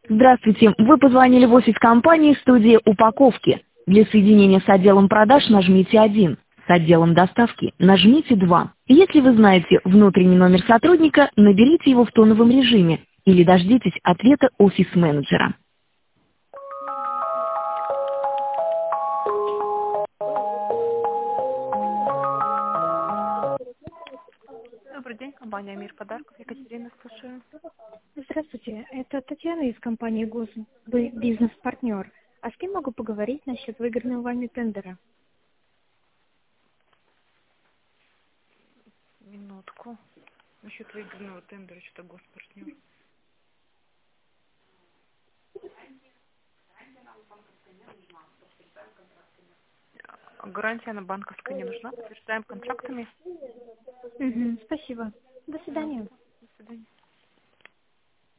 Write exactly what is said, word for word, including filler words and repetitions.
Здравствуйте, вы позвонили в офис компании «Студия упаковки». Для соединения с отделом продаж нажмите один, с отделом доставки нажмите два. Если вы знаете внутренний номер сотрудника, наберите его в тоновом режиме или дождитесь ответа офис-менеджера. Добрый день, компания «Мир подарков». Екатерина, слушаю. Здравствуйте, это Татьяна из компании «Госбизнес-партнер». А с кем могу поговорить насчет выигранного вами тендера? Минутку. Насчет выигранного тендера, что-то госпартнер. Гарантия на банковской не нужна. Подтверждаем контрактами. Угу, спасибо. До Ну, свидания. до свидания.